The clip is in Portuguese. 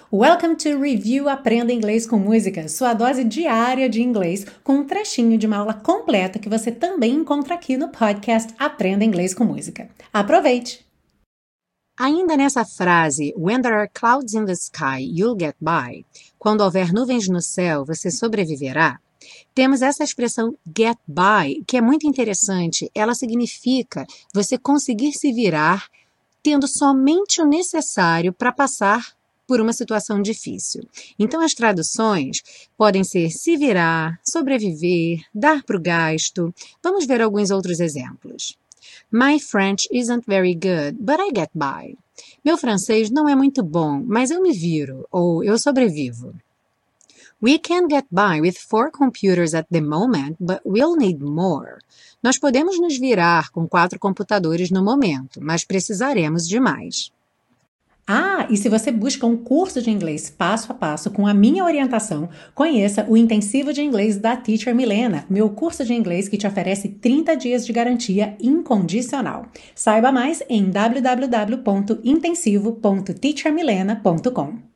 Welcome to Review Aprenda Inglês com Música, sua dose diária de inglês, com um trechinho de uma aula completa que você também encontra aqui no podcast Aprenda Inglês com Música. Aproveite! Ainda nessa frase, when there are clouds in the sky, you'll get by, quando houver nuvens no céu, você sobreviverá, temos essa expressão get by, que é muito interessante. Ela significa você conseguir se virar tendo somente o necessário para passar por uma situação difícil. Então, as traduções podem ser se virar, sobreviver, dar para o gasto. Vamos ver alguns outros exemplos. My French isn't very good, but I get by. Meu francês não é muito bom, mas eu me viro, ou eu sobrevivo. We can get by with 4 computers at the moment, but we'll need more. Nós podemos nos virar com 4 computadores no momento, mas precisaremos de mais. E se você busca um curso de inglês passo a passo com a minha orientação, conheça o Intensivo de Inglês da Teacher Milena, meu curso de inglês que te oferece 30 dias de garantia incondicional. Saiba mais em www.intensivo.teachermilena.com.